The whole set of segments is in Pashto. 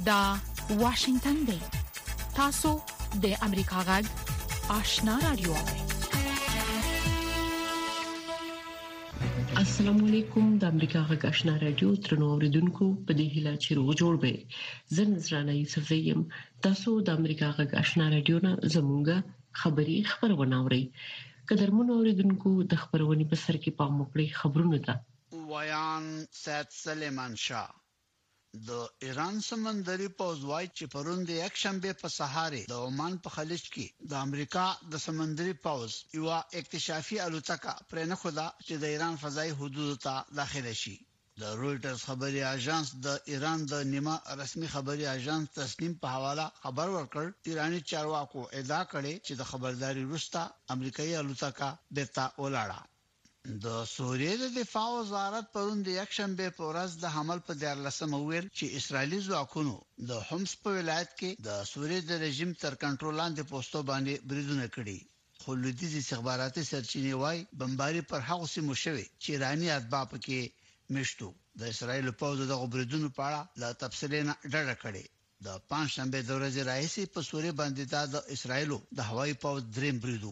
دا واشنگتن دی. تاسو د امریکا غږ آشنا رادیو. السلام علیکم. د امریکا غږ آشنا رادیو ترنو اوریدونکو په دې هیله چې روغ جوړ به زن نذرانه یوسف زیم. تاسو د امریکا غږ آشنا رادیو نه زموږه خبری خبرونه اورئ. قدرمن اوریدونکو د خبرونې په سر کې پام وکړئ. خبرونه ده ویان سید سلیمان شاه. د ایران سمندري پوځ وايي چې پرون د یک شنبه په سهار د عمان په خلیج کې د امریکا د سمندري پوځ یو اکتشافي الوتکه پر نه خدا چې د ایران فضائي حدود ته داخله شي. د رويټرز خبري اژانس د ایران د نیمه رسمي خبري اژانس تسنیم په حواله خبر ورکړ ایرانی چارواکو ادعا کړې چې د خبرداري وروسته امریکایي الوتکه بیرته ولاړه. د سوریې د دفاع وزارت پرون د یک شنبه په ورځ د حمل په 14 ویل چې اسرایلی ځواکونو د حمص په ولایت کې د سوریې د رژیم تر کنټرول لاندې پوسټو باندې بریدونه کړي. خو لویدیځ استخباراتي سرچینې وايي بمباري پر هغه سیمو شوی چې ایرانی اتباع پکې مشتو. د اسرایل پوځ د غبرګونونو په اړه لا تفصیلي نه ډډه کړې. د پنځشنبه د ورځې راهیسې په سوریې باندې د اسرایلو د هوایي پوځ دریم بریدو.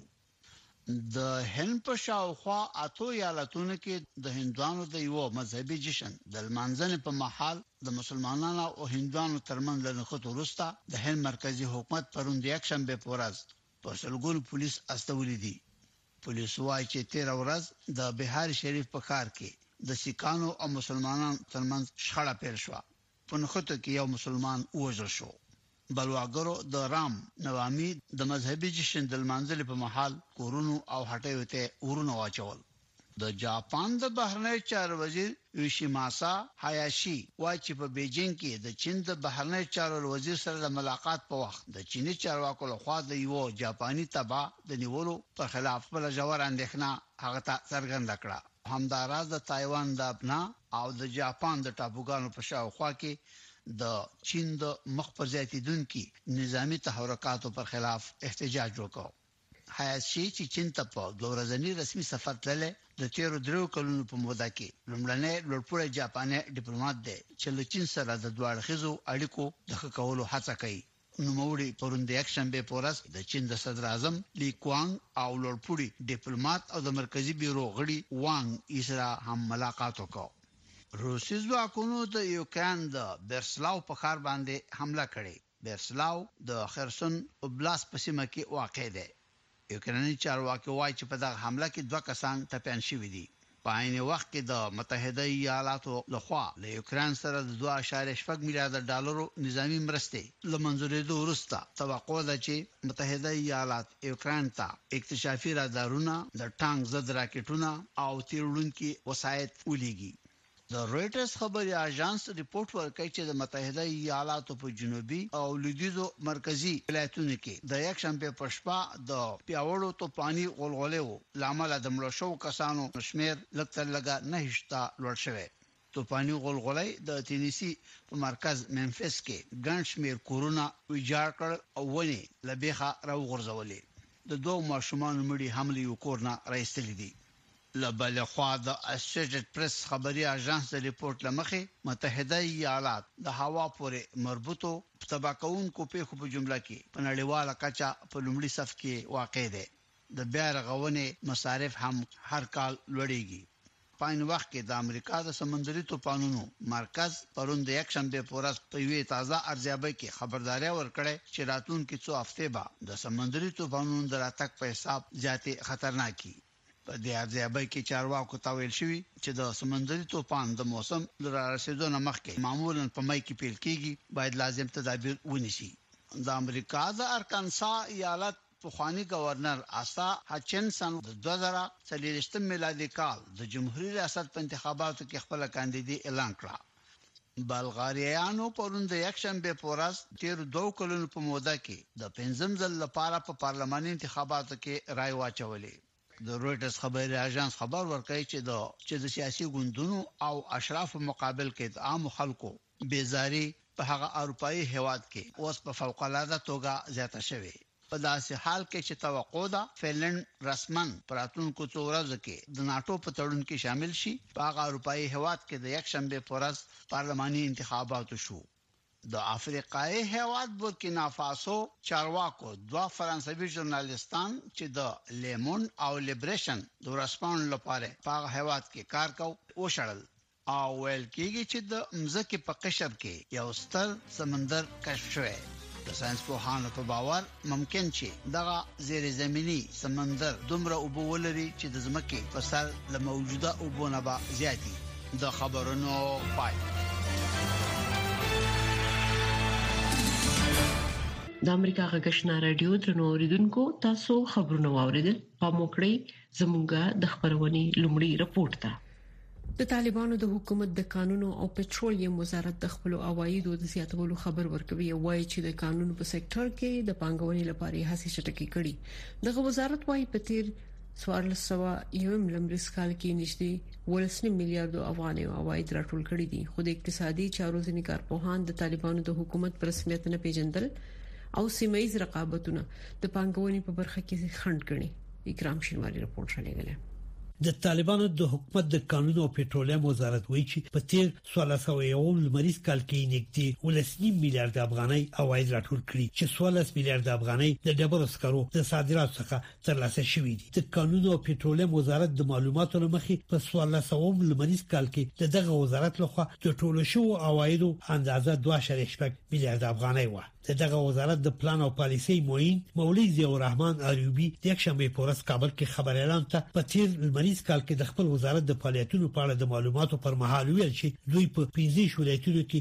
د هند په شاوخوا اتو ایالتونو کې د هندوانو د یو مذهبي جشن د لمانځنې په محل د مسلمانانو او هندوانو ترمنځ لنخت ورسته د هند مرکزی حکومت پرون د یک شنبه په ورځ په سلګون پولیس استولې دي. پولیس وايي چې 13 ورځ د بهار شریف په ښار کې د سیکانو او مسلمانانو ترمنځ شخړه پیل شوه. په نخته کې یو مسلمان وژل شو. بلواګرو د رام نوامي د مذهبي جشن د لمانځلو په محل کورونو او هټیو ته ورونه واچول. د جاپان د بهرنی چارو وزیر یوشیماسا هایاشي وايي چې په بیجینګ کې د چین د بهرنی چارو وزیر سره د ملاقات په وخت د چینی چارواکو لخوا د یو جاپانی تبع د نیولو په خلاف بل جوړ اندېښنه هغه ته څرګنده کړه. همداراز د تایوان د اپنا او د جاپان د ټاپوګانو په شاوخوا کې د چین د مخ پر زیاتیدونکو نظامی تحرکاتو پر خلاف احتجاج وکړ. هایاشي چې چین ته په دورځنی رسمي سفر تللی د 13 کلونو په موده کې لومړنی لوړپوړی جاپاني ډیپلوماټ دی چې له چین سره د دوه اړخیزو اړیکو د ښه کولو هڅه کوي. نوموړي پرون د یک شنبه په ورځ د چین د صدر اعظم لی کوانګ او لوړپوړی ډیپلوماټ او د مرکزی بیورو غړي وانګ سره هم ملاقات وکړ. روسي ځواکونو د یوکران د برسلاو په ښار باندې حمله کړې. برسلاو د خرسون اوبلاست په سیمه کې واقع دی. یوکراني چارواکي وايي چې په دغه حمله کې 2 کسان ټپيان شوي دي. په عین وخت کې د متحده ایالاتو لخوا له یوکران سره د 2.8 میلیارډ ډالرو نظامی مرستې لمنځورېدو وروسته توقع ده چې متحده ایالات یوکران ته اکتشافي رادارونه، د ټانک ضد راکټونه او تیرونکي وسایط ولېږي. د رويټرز خبري اژانس ریپورت ورکړي چې د متحده ایالاتو په جنوبي او لویدیځو مرکزی ولایتونو کې د یک شنبه په شپه د پیاوړو توپاني غلغلې لامل د مړو شو کسانو شمیر لږه نه هشتا لوړ شوی. توپاني غلغلې د تینیسی په مرکز منفس کې ګڼ شمیر کورونه ویجاړ کړ او ونی لبيخه راوغورځولې. د دوه ماشومان مړي حمله یو کورنه راځلې دي. لبل خوا د اسوسییټډ پریس خبري اژانس د ریپورت لمخې متحده ایالات د هوا پورې مربوطو تباکونکو پیښو په جمله کې په نړیواله کچه په لومړي صف کې واقع دی. د بیا رغونې مصارف هم هر کال لوړېږي. په عین وخت کې د امریکا د سمندري طوفانونو مرکز پرون د یک شنبه په ورځ په یوه تازه ارزیابي کې خبرداري ورکړې چې راتلونکي 2 هفته به د سمندري طوفانونو د راتګ په حساب زیاتې خطرناکي. په دې ارزیابي کې چارواکو ته ویل شوی چې د سمندري طوفان د موسم د رارسېدو نه مخکې معمولاً په مای کې پیل کیږي باید لازم تدابیر ونیسي. د امریکا د ارکانسا ایالت پخوانی گورنر آسا هچنسن د 2023 میلادي کال د جمهوریت ریاست په انتخاباتو کې خپل کاندیدي اعلان کړ. بلغاریانو پرون د یک شنبه په ورځ 13 کلونو په موده کې د 5م ځل لپاره په پارلماني انتخاباتو کې رائے واچولې. د رويټرز خبري اژانس خبر ورکړي چې د سیاسي ګوندونو او اشراف مقابل کې د عام خلکو بیزاری په هغه اروپאי هیواد کې اوس په فوق العاده توګه زیاته شوه. په داسې حال کې چې توقع ده فنلند رسمن پراتونکو څو ورځې کې د ناتو په تړون کې شامل شي. په هغه اروپאי هیواد کې د یک شنبه په ورځ پارلماني انتخابات شو. د افریقای هیواد بورکینا فاسو چارواکو 2 فرانسوي ژورنالیستان چې د لیمون او لیبریشن د ورسپاند لپاره په هیواد کې کار کوي وشړل او ویل کېږي چې د مځکې په قشر کې یو ستر سمندر کشف شوی د ساينس پوهانو په باور ممکن چې دغه زیر زمینی سمندر دومره اوبو ولري چې د ځمکې په سر له موجوده اوبو نه به زیاتی د خبرونو پای د امریکا غږشنا رادیو درنو اوریدونکو تاسو خبرونه واوریدل په موکړی زموږه د خبرونې لومړی رپورت ده د طالبانو د حکومت د قانونو او پټرولیم وزارت د خپل عوایدو د زیاتولو خبر ورکوي وایي چې د قانون په سېکټر کې د پانګونې لپاره هڅې چټکې کړي دغه وزارت وايي په تیر 1401 لمریز کال کې نږدې 1.5 میلیارډ افغاني عواید راټول کړي دي خو د اقتصادي چارو ځینې کارپوهان د طالبانو د حکومت پر رسمیت نه پیژندل او سیمایي رقابتونه د پانګونې په برخه کې خنډ کړي اکرام شینواری رپورټ شلېږي د طالبانو د حکومت د قانون او پټرولیم وزارت وایي چې په تیر 1401 لمریز کال کې نږدې 1.5 میلیارډ افغاني عواید راټول کړي چې 14 میلیارډ افغاني د ډبرو سکرو د صادراتو څخه ترلاسه شوې دي د قانون او پټرولیم وزارت د معلوماتو لمخې په 1401 لمریز کال کې دغه وزارت لخوا د ټولو شو عوایدو اندازه 2.8 میلیارډ افغاني و دغه وزارت د پلان او پالیسي معین مولوی ضیاء الرحمن ایوبی د یکشنبه په ورځ کابل کې خبر اعلان ته په تیر لمریز کال کې د خپل وزارت د فعالیتونو په اړه د معلوماتو پر مهال ویل چې دوی په 15 ولایتونو کې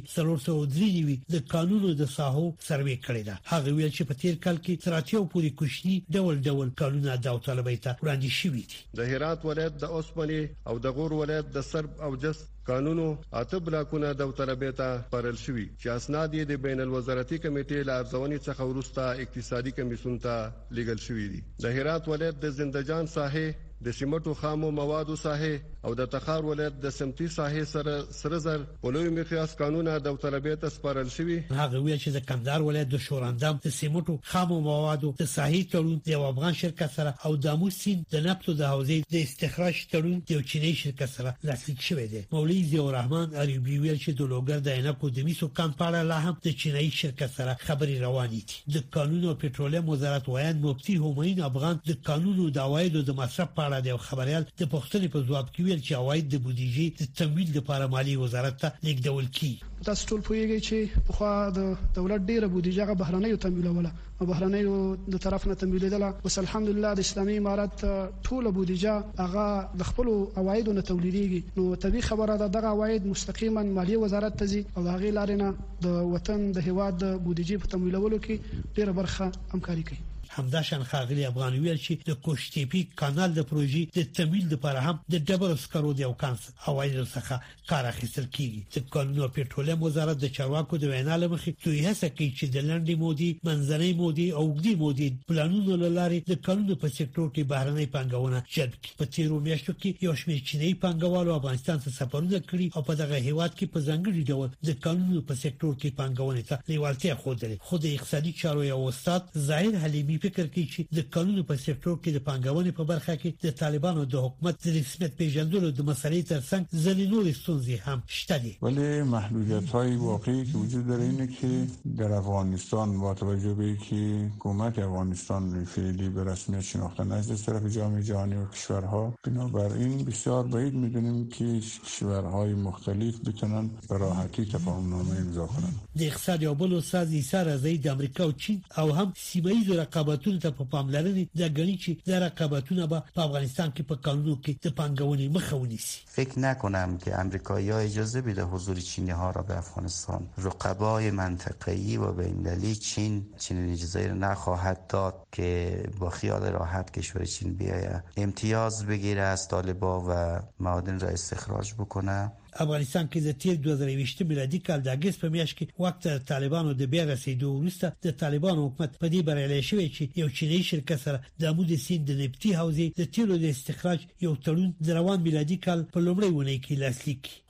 393 د قانونو د ساحو سروې کړی ده هغه ویل چې په تیر کال کې تراتیو پوری کوشنی ډول قانون د طالبای ته وړاندې شوی دي د هرات ولایت د اوسمنی او د غور ولایت د سرب او جس قانونو اته بلاکونه د طلبېتا پرل شوی چې اسناد یې د بین الوزارتي کمیټې له ارزونې څخه وروسته اقتصادي کمیسیون ته لیږل شوی دي د هرات ولایت د زندجان ساحه د سیمټو خامو موادو ساحه او د تخار ولایت د سمتي ساحه سره زر ولوي مقیاس قانون د طلبېتا سپارل شوی هغه ویل چې د کندهار ولایت د شوراندام د سیمټو خامو موادو د ساحه تړون د افغان شرکت سره او د موسین د نفتو د حوزې د استخراج تړون د چینی شرکت سره لاسلیک شوی دی مولوی ضیاء الرحمن ایوبی ویل چې د لوګر د عینکو د میسو کمپاړه لا هم د چینی شرکت سره خبري روانې دي د قانون او پټرولیم وزارت وایي مفتي همین افغان د قانونو د عوایدو د مصرف په اړه د خبريال د پښتني په ځواب کې ویل چې عواید د بودیجې د تمویل لپاره مالی وزارت ته لیږدول کی تاسو ټول پوهیږئ چې په خوا د دولت ډیره بودیجه غو بهرنۍ تمویلوله او بهرنۍ د طرف نه تمویلېدله وس الحمدلله د اسلامي امارات ټول بودیجه هغه د خپل عواید نه تولیديږي نو طبي خبره ده دغه عواید مستقیما مالی وزارت ته ځي او هغه لارینه د وطن د هیواد د بودیجې په تمویلولو کې ډیره برخه همکاري کوي همداشان خاغلی افغان ویل چې د کوشتيپي کانال د پروژې د تمویل لپاره هم د ډبرو سکرو د یو کانس عوایدو څخه کار اخیستل کیږي د قانون او پټرولیم وزارت د چارواکو د وینا لمخې دوی هڅه کوي چې د لنډې مودې منځنۍ مودې او اوږدې مودې پلانونو لاري د قانون په سکتور کې بهرنۍ پانګونه جذب کړي په تیرو میاشتو کې یو شمېر چینی پانګوالو افغانستان ته سفرونه کړي او په دغه هیواد کې په ځانګړي ډول د قانون په سکتور کې پانګونې ته لیوالتیا خوده خو د اقتصادي چارو یو استاد ظاهر حلیمی فکر کوي چې د قانون په سکتور کې د پانګونې په برخه کې د طالبانو د حکومت د رسمیت پیژندلو د مسلې ترڅنګ ځینې نور ستونزې هم شته دي ولی محدودیت‌های واقعی که وجود داره اینه که در افغانستان با توجه به اینکه حکومت افغانستان فعلی به رسمیت شناخته نشده از طرف جامعه جهانی و کشورها بنابراین بسیار بعید می‌دونیم که کشورهای مختلف بتونن به راحتی تفاهم‌نامه امضا کنند د اقتصاد یو بل استاد عیسی رضایی د امریکا او چین او هم سیمایي رقابتونو ته په پاملرنې د غنی چې د رقابتونو به په افغانستان کې په قانونو کې د پانګونې مخه ونیسي فکر نکنم که آمریکایی‌ها اجازه بده حضور چینی‌ها را به افغانستان رقبای منطقه‌ای و بین‌المللی چین چنین اجازه را نخواهد داد که با خیال راحت کشور چین بیاید امتیاز بگیره از طالبان و معادن را استخراج بکنه افغانستان کې د تیر 2020 میلادي کال د اگست په میاشت کې وخت طالبانو د بیا رسیدو وروسته د طالبانو حکومت په دې بریالي شوی چې یو چینی شرکت سره د عمود سیند د نفتی حوزې د تیلو د استخراج یو تړون د روان میلادي کال په لومړۍ ونې کې لاسلیک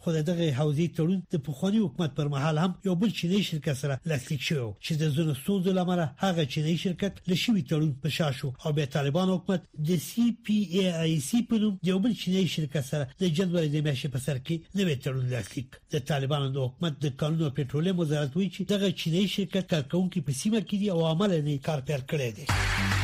خو دغه حوزې تړون د پخوانی حکومت پر مهال هم یو بل چینی شرکت سره لاسلیک شو چې د زونو ستونزو لامل هغه چینی شرکت لشي تړون په شا شو او به طالبان حکومت د CPAIC په نوم یو بل چینی شرکت سره د جنوري د میاشتې په سر کې نوې تړون لاسلیک. د طالبانو د حکومت د قانون او پټرولیم وزارت وایي چې دغه چینی شرکت کارکونکو په سیمه کې دی او عمل نه کار پیل کړی دی.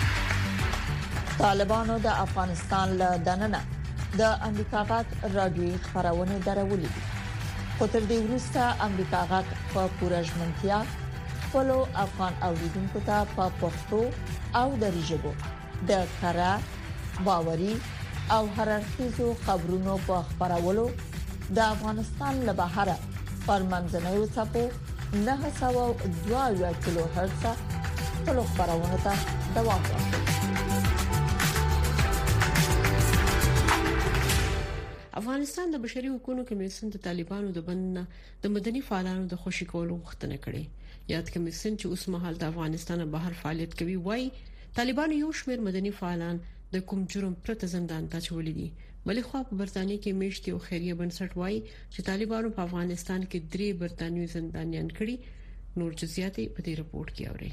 طالبانو د افغانستان له دننه د امریکا غاټ رادیوي خبرونه درولې دي. خو تر دې وروسته امریکا غاټ په پورژمنتیا خپل افغان اوریدونکو ته په پښتو او دری ژبه د کارا باوري او هررخیزو خبرونو په خبرولو د افغانستان له بهره پر منځنوي څپو 902 کیلو هرتز په خبرونه ته دوام ورکوي. افغانستان د بشري حقوقو کمیسیون د طالبانو د بندنه د مدني فعالانو د خوشي کولو غوښتنه کړې. یاد کمیسیون چې اوس مهال د افغانستان بهر فعالیت کوي وایي طالبانو یو شمېر مدني فعالان د کوم جرم پرته زندان ته چولې دي. بلې خو په برتانیې کې میشتي او خیریه بنسټ وایي چې طالبانو په افغانستان کې 3 برتانوي زندانیان کړي. نور جزئیات په دې رپورت کې اورئ.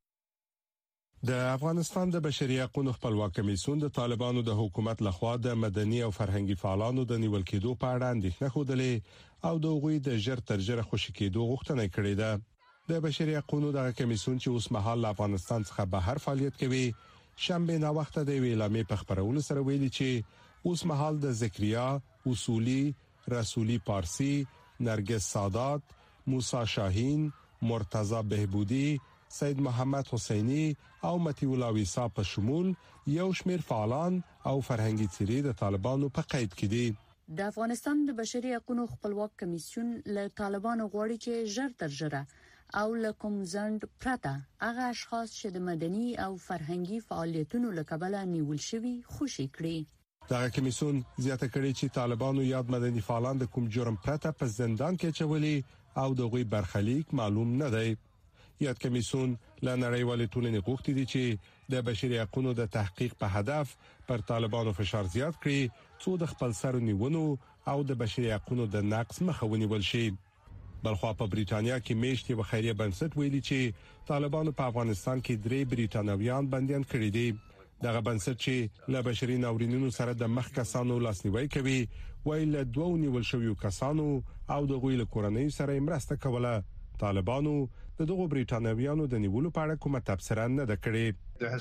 د افغانستان د بشري حقوقو خپلواک کمیسیون د طالبانو د حکومت لخوا د مدني او فرهنګي فعالانو د نیول کېدو په اړه اندېښنه خوده او د غوي د ژر تر ژره خوشی کېدو غوښتنه کړې ده. د بشري حقوقو د کمیسیون چې اوس مهال افغانستان څخه بهر فعالیت کوي شنبه نا وخت د ویلامې په خبرولو سره ویلي چې اوس مهال د ذکریا اصولي رسولي پارسی نرگس سادات موسی شاهین مرتضی بهبودی سید محمد حسینی او متی ولاوی صاحب په شمول یو شمیر فعالان او فرهنګي څیرې د طالبانو په قید کې دي. د افغانستان د بشري حقوقو خپلواک کمیسیون له طالبانو غواړي چې ژر تر ژره او له کوم ځند پرته هغه اشخاص چې د مدني او فرهنګي فعالیتونو لکبله نیول شوي خوشي کړي. دا کمیسیون زیاته کړي چې طالبانو یاد مدني فعالان د کوم جرم پرته په زندان کې چولي او دغه برخلیک معلوم نه دی. یاد کمیسیون له نړیوالې ټولنې غوښتي دي چې د بشري حقوقو د تحقیق په هدف پر طالبانو فشار زیات کړي څو د خپل سر نیونو او د بشري حقوقو د نقض مخه ونیول شي. بلخو په بریټانیا کې میشتي و خیریه بنسټ ویلي چې طالبانو په افغانستان کې 3 بریټانویان بنديان کړي دي. دغه بنسټ چې له بشري ناورینونو سره د مخ کسانو لاسنیوي کوي ویل 2 نیول شویو کسانو او د غویل کورنۍ سره مرسته کوله. طالبانو د دغه بریټانویانو د نیولو په اړه کومه تبصره نه ده کړې.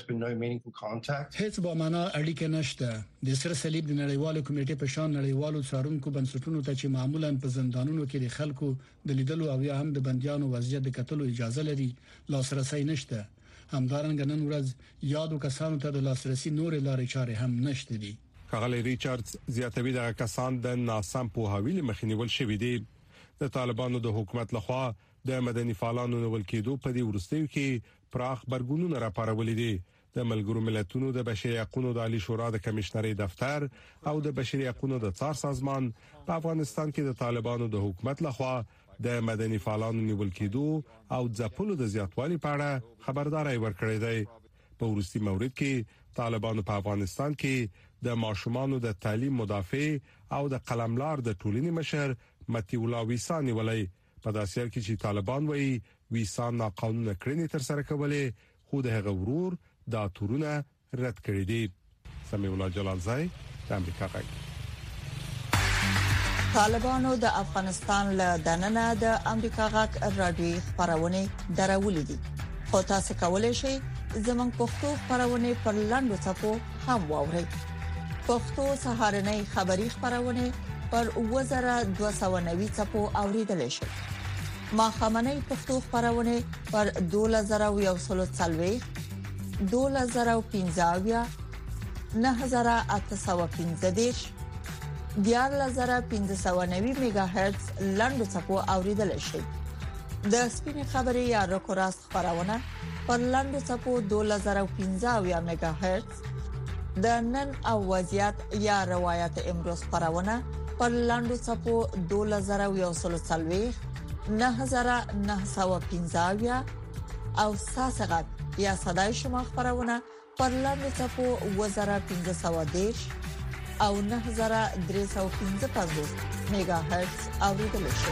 هیڅ به معنا اړیکه نشته. د سر صلیب د نړیوالو کمیټې په شان نړیوالو څارونکو بنسټونو ته چې معمولا په زندانونو کې د خلکو د لیدلو او یا هم د بنديانو وضعیت د کتلو اجازه لري لاسرسي نشته. همدارنګه نن ورځ یادو کسانو ته د لاسرسي نور لارې چارې هم نشته دي. کاغلی ریچارډز زیاتوي د کسان د ناسم پوهاوی مخنیول شوې دي. د طالبانو د حکومت لخوا د مدني فعالانو نول کېدو په دې ورستیو کې پراخ برګونونه راپارولې دي. د ملګرو ملتونو د بشري حقوقو د عالی شورا د کمشنري دفتر او د بشري حقوقو د څار سازمان په افغانستان کې د طالبانو د حکومت لخوا د مدني فعالانو نیول کېدو او ځپلو د زیاتوالي په اړه خبرداري ورکړې ده. په ورستي مورید کې طالبانو په افغانستان کې د ماشومانو د تعلیم مدافع او د قلملار د ټولنې مشر متی ولاوی ثانی ولای په داسې کې چې طالبان وایي ویسا ناقانونه کړنې تر سره کولې خو د هغه ورور دا تورونه رد کړی دي. سمیع الله جلالزای د امریکا غږ. طالبانو د افغانستان له دننه د امریکا غږ رادیوي خبرونه درولې دي. خو تاسو کولی شئ زموږ پښتو خبرونه پر لاندو څپو هم واورئ. پښتو سهارنۍ خبری خبرونه پر 2290 څپو اوریدل شي. ما خمنۍ پښتو خبرونه پر 2140 2015 9815 14590 میگا هرتز لاندو څپو اوریدل شي. د سپینې خبرې یا رکوراست خبرونه پر لاندو څپو 2015 میگا هرتز د نن او وضعیت یا روایت امروز خبرونه پر لاندو څپو 2140 9915 او ساسغت یا صداي شما خبرونه پر لاندو څپو 1510 او 9315 میگا هرتز اوریدل شي.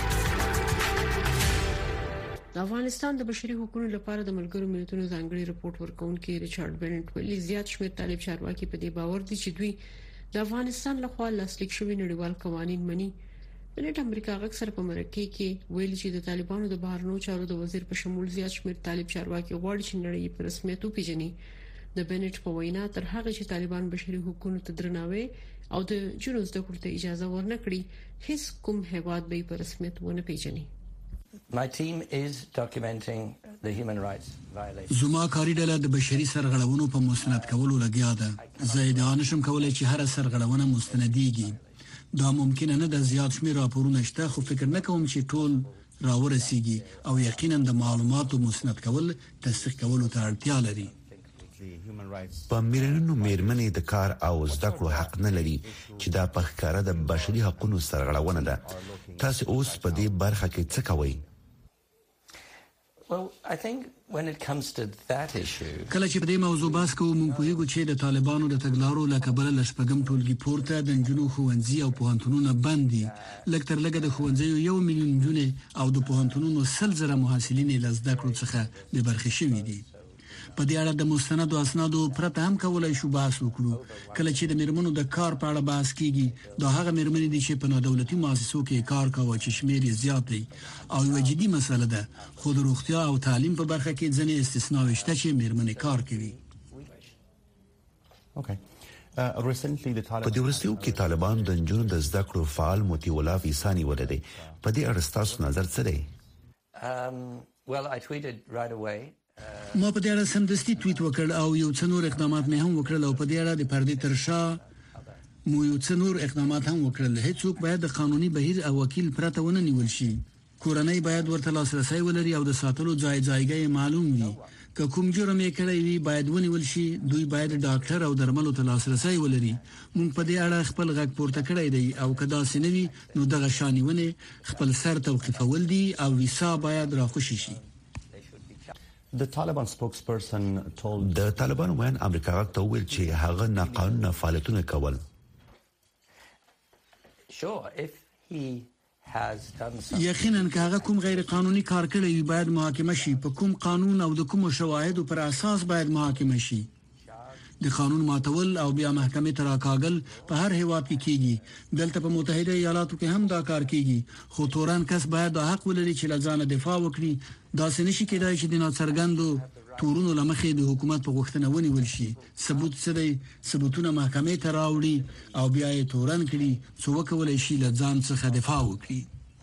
د افغانستان د بشري حقوقو لپاره د ملګرو ملتونو ځانګړي رپورت ورکونکي ریچارډ بنټ ویلي زیات شمېر طالب چارواکي په دې باور دي چې دوی د افغانستان لخوا لاسلیک شوی نړیوال قوانين مني. بنټ امریکا اکثر په مرکه کې ویلي چې د طالبانو د بهرنیو چارو د وزیر په شمول زیات شمېر طالب چارواکي غواړي چې نړۍ په رسمیت وپیژني. د بنټ په وینا تر هغه چې طالبان بشري حقوقو ته درناوی او د جنوز د کړته اجازه ورنکړي هیڅ کوم هیواد به په رسمیت ونه پیژني. My team is documenting the human rights violations. زما کاری ډله د بشري سرغړونو په مستند کولو لګیا ده. زه نشم کولای چې هر سرغړونه مستنديږي. دا ممکن نه د زیات شمېر راپورونه شته خو فکر نه کوم چې ټول راورسیږي او یقینا د معلوماتو مستند کول تصدیق کولو ته اړتیا لري. په میلیونونو میرمنې د کار او زده کړو حق نه لري چې دا په ښکاره د بشري حقوقو سرغړونه ده. تاسو اوس په دې برخه کې څه کوئ؟ Well, I think when it comes to that issue, کله چې په دې موضوع بحث کوو موږ پوهیږو چې د طالبانو د تګلارو لکبل لشپګم ټولګي پورته د جنونو خوندزي او پوهنتونونو بندي لکتر لګه د خوندزي 1 میلیون جنې او د پوهنتونونو 100,000 محصلین له زده کړو څخه به برخه شوي دي. په دې اړه د مستندو اسنادو پرته هم کولای شو بحث وکړو. کله چې د مرمنو د کار په اړه بحث کیږي دا هغه مرمنې دي چې په نادولتي مؤسسو کې کار کوي چې شمیر یې زیات دی او یو جدي مسله ده. خو د روغتیا او تعلیم په برخه کې ځینې استثناء شته چې مرمنې کار کوي. په دې ورستیو کې طالبان د جنونو د زده کړو فعال موتی ولا ویسانی ولدي. په دې اړه تاسو نظر څه دی؟ well, I tweeted right away. ما په دې اړه سمدستي ټویټ وکړ او یو څو نور اقدامات مې هم وکړل او په دې اړه د پردې ترشا مو یو څو نور اقدامات هم وکړل. هیڅوک باید د قانوني بهیر او وکیل پرته ونه نیول شي. کورنۍ باید ورته لاسرسي ولري او د ساتلو ځایګۍ معلوم وي. که کوم جرم یې کړی وي باید ونیول شي. دوی باید ډاکټر او درملو ته لاسرسي ولري. موږ په دې اړه خپل غږ پورته کړی دی او کدا سنوي نو دغه شانیونه خپل سر توقيفول دي او ویسا باید راخوشي شي. د طالبان وین امریکا ته ویل چې هغه ناقانونه فعالیتونه کول. یقینا که هغه کوم غیر قانوني کار کړی وي باید محاکمه شي. په کوم قانون او د کوم شواهدو پر اساس باید محاکمه شي. د قانون ماتول او بیا محکمې ته راکاږل په هر هیواد کې کیږي. دلته په متحده ایالاتو کې هم دا کار کیږي. خو تورن کس باید د حق ولري چې لځانه دفاع وکړي. دا سنشي کېدای چې د ناڅرګندو تورونو لمخې د حکومت په غوښتنه ونیول شي. ثبوت څه دی؟ ثبوتونه محکمې ته راوړي او بیا یې تورن کړي څو وکولای شي لځان څخه دفاع وکړي.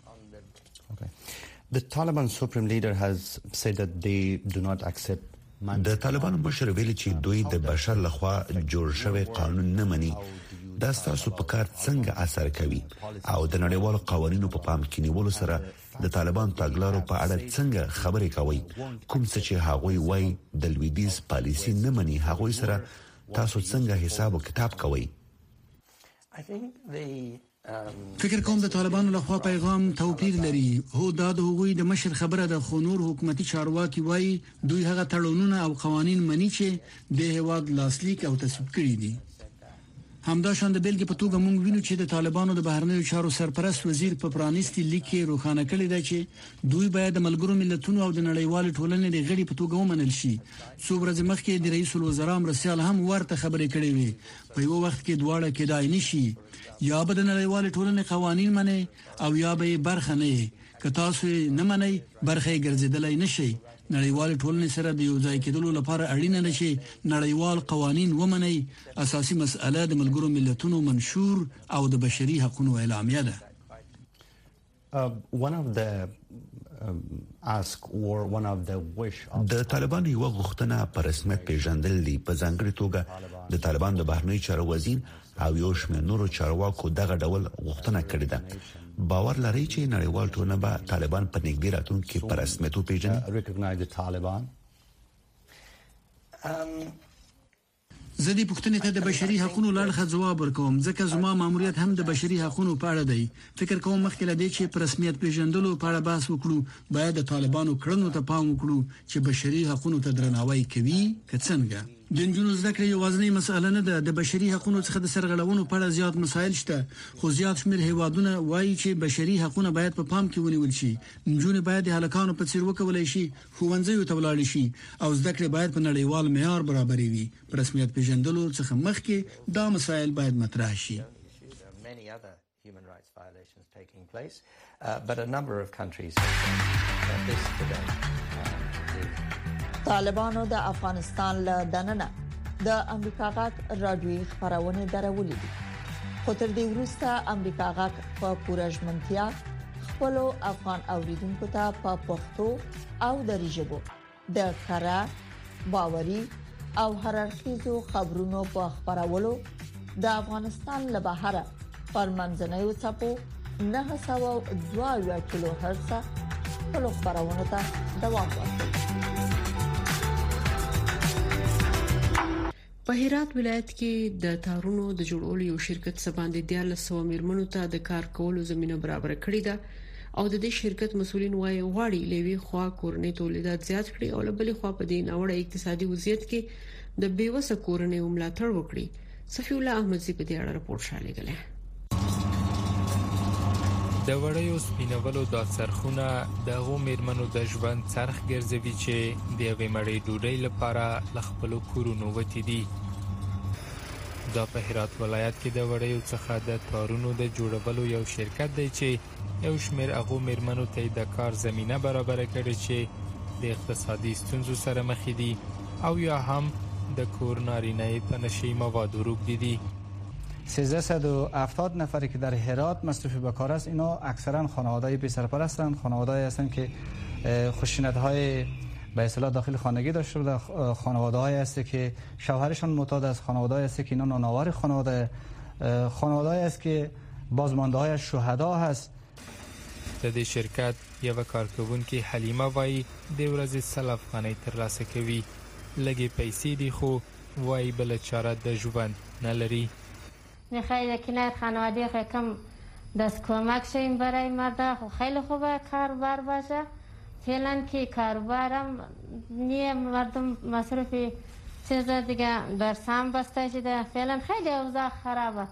The Taliban supreme leader has said that they do not accept. د طالبانو مشر ویلي چې دوی د بشر لخوا جوړ شوی قانون نه مني. دا ستاسو په کار څنګه اثر کوي او د نړیوالو قوانینو په پام کې نیولو سره د طالبان تګلارو په اړه څنګه خبرې کوي؟ کوم څه چې هغوی وایي د لویدیز پالیسی نه مني هغوی سره تاسو څنګه حساب او کتاب کوي؟ فکر کوم د طالبانو لخوا پیغام توپیر لري. هو دا د هغوی د مشر خبره ده خو نور حکومتي چارواکي وایي دوی هغه تړونونه او قوانين مني چې د هیواد لاسلیک او تصویب کړي دي. همدا شان د بیلګې په توګه موږ وینو چې د طالبانو د بهرنیو چارو سرپرست وزیر په پرانیستي لیک کې روښانه کړی دی چې دوی باید د ملګرو ملتونو او د نړیوال ټولنې د غړي په توګه ومنل شي. څو ورځې مخکې د رئیس الوزرا مرسیال هم ورته خبرې کړې وې. په یو وخت کې دواړه کېدای نشي. یا به د نړیوال ټولنې قوانين مني او یا به برخه نه. که تاسو نه منئ برخه ګرځیدلای نشي. نړیوال ټولنې سره د یو ځای کېدلو لپاره اړینه ده چې نړیوال قوانين ومني. اساسي مسأله د ملګرو ملتونو منشور او د بشري حقوقو اعلامیه ده. د طالبانو یو غوښتنه پر رسمیت پیژندل دي. په ځانګړي توګه د طالبان د بهرنیو چارو وزیر او یو شمېر نورو چارواکو دغه ډول غوښتنه کړې ده. باور لري چې نړیوال ټولنه به طالبان په نږدې راتلونکي کې پر رسمیت وپیژني؟ زه دې پوښتنې ته د بشري حقوقو لړخه ځواب ورکوم ځکه زما ماموریت هم د بشري حقوقو په اړه دی. فکر کوم مخکې لدې چې پر رسمیت پیژندلو په اړه بحث وکړو باید د طالبانو کړنو ته پام وکړو چې بشري حقوقو ته درناوی کوي که څنګه. د نجونو زده کړې یوازینی مسأله نه ده. د بشري حقوقو څخه د سرغړونو په اړه زیات مسایل شته، خو زیات شمېر هیوادونه وایي چې بشري حقوق باید په پام کې ونیول شي. نجونې باید د هلکانو په څیر وکولای شي، ښوونځیو ته ولاړ شي او زده کړې باید په نړیوال معیار برابرې وي. په رسمیت پیژندلو څخه مخکې دا مسایل باید مطرح شي. طالبانو د افغانستان له دننه د امریکا غاک رادیوي خبرونه درولې دي. خو تر دې وروسته امریکا غاک په پوره ژمنتیا خپل افغان اوریدونکو ته په پښتو او دری ژبه د کارا باوري او هررخیزو خبرونو په خبرولو د افغانستان له بهره پر منځنوي څپو 902 کیلو هرتز په خبرونه ته دوام ورکوي. په هرات ولایت کې د تارونو د جوړولو یو شرکت سباندې 1400 میرمنو ته د کار کولو زمينه برابر کړې ده او د دې شرکت مسولین وايي غواړي لوي خوا کورنۍ تولیدات زیات کړي او بلې خوا په دې نوړه اقتصادي وضعیت کې د بیوسه کورنۍ ملاتړ وکړي. صفی الله احمدزي په دې اړه راپور شالېږي. د وړیو سپینولو د څرخونه د غو میرمنو د ژوند څرخ ګرځوي چې د یوې مړۍ ډوډۍ لپاره لخپلو کورونو وتی دي. دا په هرات ولایت کې د وړیو څخه د تارونو د جوړولو یو شرکت دی چې یو شمېر هغو میرمنو ته د کار زمینه برابر کړي چې د اقتصادي ستونزو سره مخ دي او یا هم د کور نارینه په نشي موادو روږدي دي. 1370 نفری که در هرات مصروف به کار است، اینا اکثرا خانواده‌ای پسرپرستند، خانواده‌ای هستند که خشونت‌های به اصطلاح داخل خانگی داشته بوده، خانواده‌ای هست که شوهرشون معتاد است، خانواده‌ای هست که اینا نانوار خانواده‌ای است که بازمانده‌های از شهدا هست. د دې شرکت یو کارکونکي حلیمه وایي د ورځې سلف خانه ترلاسه کوي، لګي پیسې دي خو وایي بل چاره د ژوند نه لري. خیلی کنار خانواده کم دست کمک شیم برای مردا، خیلی خوبه کاربر باشه. فعلا که کاربرم نیه، مردم مصرف چیز دیگه در سام بسته شده، فعلا خیلی اوضاع خرابه.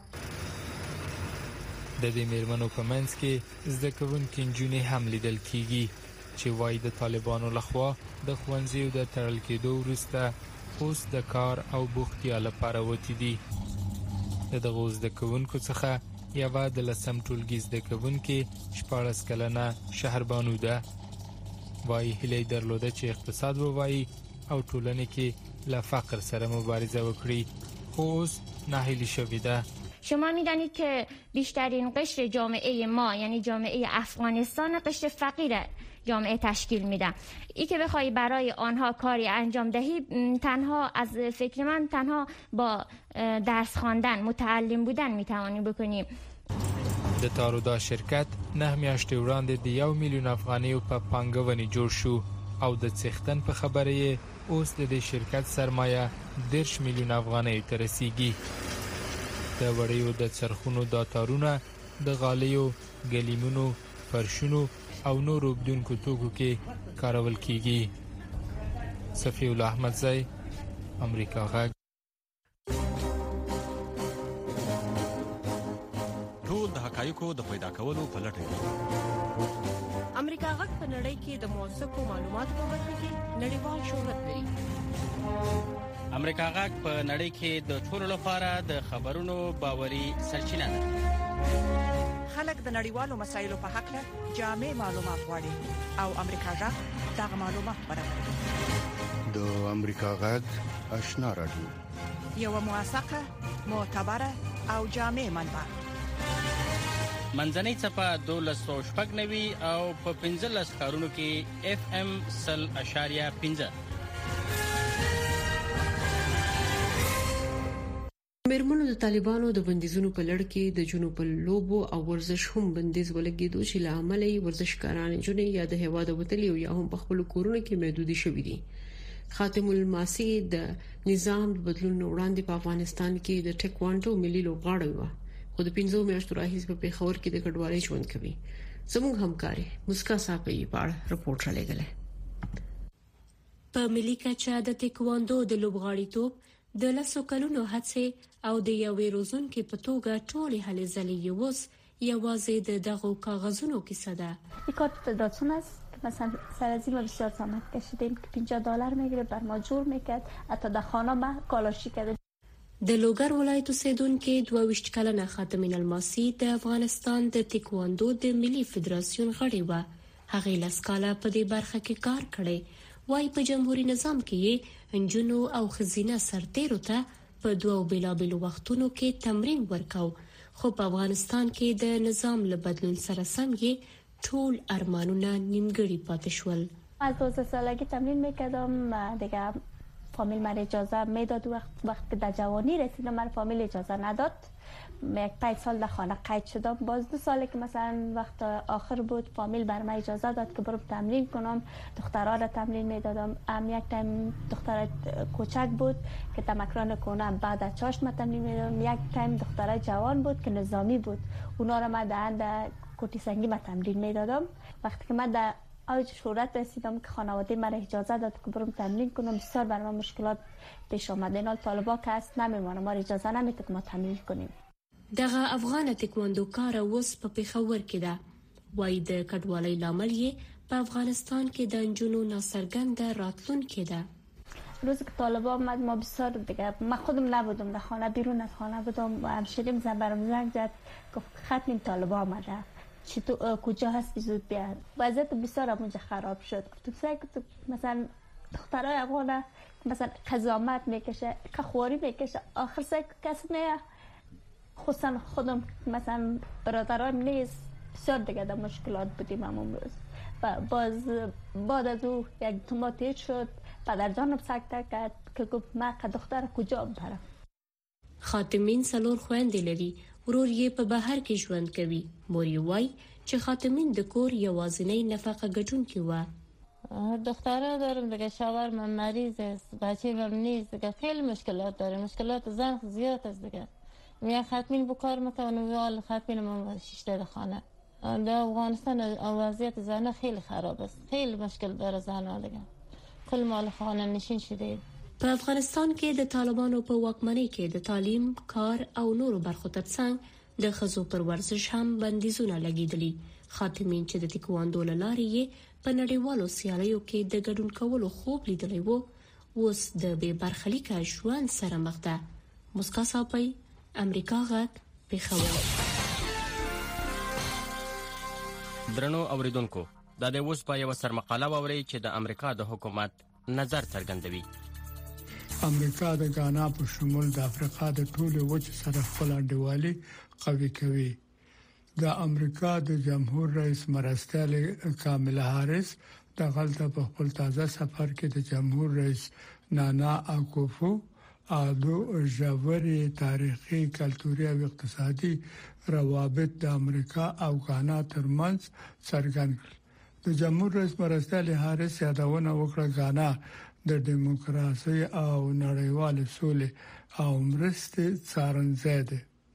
د دې میرمنو په منځ کې زده کوونکي نجونې هم لیدل کیږي چې وایي د طالبانو لخوا د ښوونځیو د تړل کېدو وروسته اوس د کار او بوختیا لپاره وتی دي. د دغو زده کوونکو څخه یوه د 10 ټولګي زده کوونکې 14 کلنه شهربانو ده. وایي هیله درلوده چې اقتصاد ووایي او ټولنې کې له فقر سره مبارزه وکړي، خو اوس ناهیلي شوې ده. شما میدانید که بیشترین قشر جامعه ما یعنی جامعه افغانستان قشر فقیر جامعه تشکیل میده. ای که بخوای برای آنها کاری انجام دهی تنها از فکر من تنها با درس خواندن متعلم بودن میتوانی بکنی. د تارودا شرکت 9 میاشتې وړاندې د 1 میلیون افغانیو په پانګونې جوړ شو او د څښتن په خبره اوس د شرکت سرمایه 10 میلیون افغانۍ ته رسیږي. د وړیو د څرخونو د تارونه د غالیو، ګلیمونو، فرشونو او نورو بدونکو توکو کې کارول کیږي. صفی الله احمدزی، امریکا غږ. ټول د حقایقو د پیدا کولو په لټه کې. امریکا غږ په نړۍ کې د موثقو معلوماتو په برخه کې نړیوال شهرت لري. امریکا غږ په نړۍ کې د ټولو لپاره د خبرونو باوري سرچینه ده. خلک د نړیوالو مسایلو په حق له جامع معلومات غواړي او امریکا غږ دغه معلومات برابروي. د امریکا غږ آشنا رادیو، یو موثقه، معتبره او جامع منبع. منځنۍ څپه 1290 او په 15 ښارونو کې FM 100.5. میرمنو د طالبانو د بندیزونو په لړ کې د جنوب لوبو او ورزش هم بندیز ولګېدو چې له عمله ورزشکاران جنې یا د هوا د وتلی او یا هم په خپل کورونو کې محدودي شوې دي. خاتم الماسی د نظام بدلون وړاندې په افغانستان کې د ټیکوانډو ملي لوبغاړی و، خو د 15 میاشتو راهیسې په پیښور کې د کډوالۍ ژوند کوي. زموږ همکاري مسکا صاحب یې په اړه رپورټ راغلی. په ملي کچه د تکواندو د لوبغاړیتوب د لاسو کلونو هڅه او د یوې روزونکې په توګه ټولې هلې ځلې یوس یوازې د دغه کاغذونو کیسه ده. این کار فدراسیون است که مثلا سرازی ما بسیار زحمت کشیدیم که $50 میگیره بر ما جور میکرد، حتی در خانه ما کالاشی کرده. د لوګر ولایت اوسیدونکو 22 کلنه خاتمین الماسی د افغانستان د تکواندو د ملي فدراسیون غړي و. هغه لسکاله په دې برخه کې کار کړی وای. په جمهوریت نظام کې انجونو او خزینه سرتیرو ته په دوو بیلابیلو وختونو کې تمرین ورکاو، خو په افغانستان کې د نظام له بدلون سره سم یې ټول ارمانونه نیمګړي پاتې شول. از 12 سالگی تمرین میکردم دیگه. فامیل من اجازه میداد. وقت که در جوانی رسیدم من فامیل اجازه نداد. 5 سال در خانه قید شدم. باز 2 ساله که مثلا وقت آخر بود فامیل بر من اجازه داد که برم تمرین کنم. دخترها را تمرین میدادم. یک تایم دختر کوچک بود که تمکران کنم بعد از چاشت من تمرین میدادم. یک تایم دختر جوان بود که نظامی بود، اونا را من در کوتی سنگی من تمرین میدادم. وقتی که من در اوج شهرت رسیدم که خانواده من اجازه داد که برم تمرین کنم، بسیار بر ما مشکلات پیش آمد. اینا طالبا که هست نمیمونه، ما اجازه نمیده که ما تمرین کنیم. دغه افغان تکواندوکار اوس په پیښور کې ده. وای د کډوالۍ لامل یې په افغانستان کې د انجونو ناڅرګند راتلونکې ده. روزی که طالبا آمد ما بسیار دیگه، من خودم نبودم در خانه، بیرون از خانه بودم. همشیریم برام زنگ زد گفت ختم طالبا آمده، چی تو کجا هستی زود بیا. وضعیت بسیار اونجا خراب شد. گفتم سعی کنم مثلا دخترای افغان مثلا قضاوت میکشه، خواری میکشه، آخر سعی کسی نه، خصوصا خودم مثلا برادرام نیست. بسیار دیگه در مشکلات بودیم همون روز. باز بعد از او یک توماتیت شد، پدر جانم سکته کرد که گفت من دختر کجا برم. خاتمین سلور خويندې لري. ورور یې په بهر کې ژوند کوي. مور یې وای چې خاتمین د کور یوازینی نفقه ګټونکې و. دختره دارم دیگه، شوهرم مریض است، بچه‌م نیست دیگه، خیلی مشکلات داره. مشکلات زن زیاد است دیگه. میگه خاتمین به کار میکنه و حال خاتمین ما شیشته در خانه. در افغانستان وضعیت زن خیلی خراب است، خیلی مشکل داره زنها دیگه. کل مال خانه نشین شده. په افغانستان کې د طالبانو په واکمنۍ کې د تعلیم، کار او نورو برخو ترڅنګ د ښځو پر ورزش هم بندیزونه لګیدلي. خاتمین چې د تکواندو له لارې یې په نړیوالو سیالیو کې د ګډون کولو خوب لیدلی وو، اوس د بې برخلیکه ژوند سره مخ ده. مسکا صاحبی، امریکا غږ، پیښور. درنو اوریدونکو، دا د اوس په یو سرمقاله ووري چې د امریکا د حکومت نظر څرګندوي. امریکا د غانا په شمول د افریقا د ټولو وچې سره خپل انډیوالي قوي کوي. د امریکا د جمهور رئیس مرستیال کاملا هاریس د غلطه په خپل تازه سفر کې د جمهور رئیس نانا اکوفو او ژورې تاریخي، کلتوري او اقتصادي روابط د امریکا او غانا ترمنځ څرګند کړل. د جمهور رئیس مرستیال هاریس یادونه وکړه غانا د دیموکراسي او نړیوال سولې او مرستې څارنځای دی.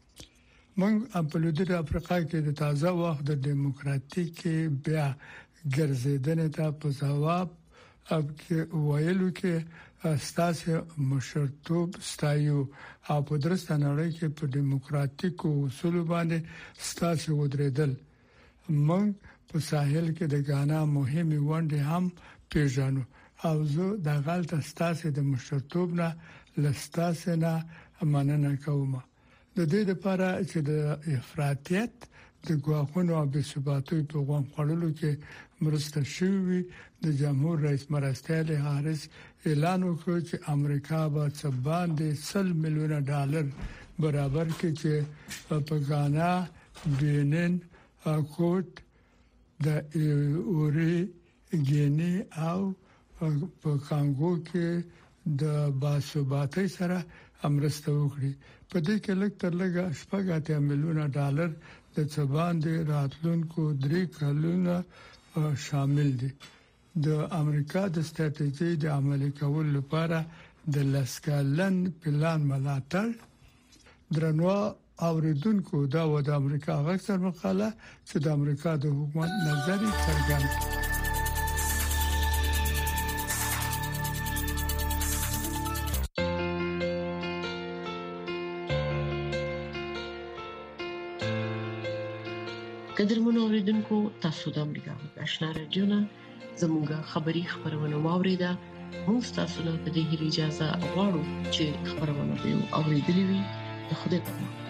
موږ په لویدیځ افریقا کې د تازه وخت د دیموکراتیکي بیا ګرځیدنې ته په ځواب کې ویلو کې ستاسو مشرتوب ستایو او په درسته نړۍ کې په دیموکراتیکو اصول باندې ستاسو ودرېدل. موږ په ساحل کې د غانا مهمه ونډه هم پیژنو او زه د غلطه ستاسو د مشرتوب نه لستاسو نه مننه کوم. د دې لپاره چې د افراطیت د ګواښونو او بې ثباتۍ په غوږ خړلو کې مرسته شوی، د جمهور رئیس مرستیال هاریس اعلان وکړ چې امریکا به باندې $100 میلیون برابر کړي چې په غانا، بینن، کوت د اوري ګینی او په کانګو کې د باثباتۍ سره امرسته وکړي. په دې کې لږ تر لږه $8 میلیون د څباندې راتلونکو 3 کلونو شامل دي. د امریکا د ستراتیژي د عملي کولو لپاره د لسکالن پلان ملاتړ. درنو اوریدونکو، دا و د امریکا غږ سره مقاله چې د امریکا د حکومت نظر څرګند. قدرمن اوریدونکو تاسو د امریکا آشنا رادیو نه زموږه خبری خبرونه واوریده موږ تاسو ته د دې اجازه غواړو چې خبرونه به اوریدلې وي د خوده په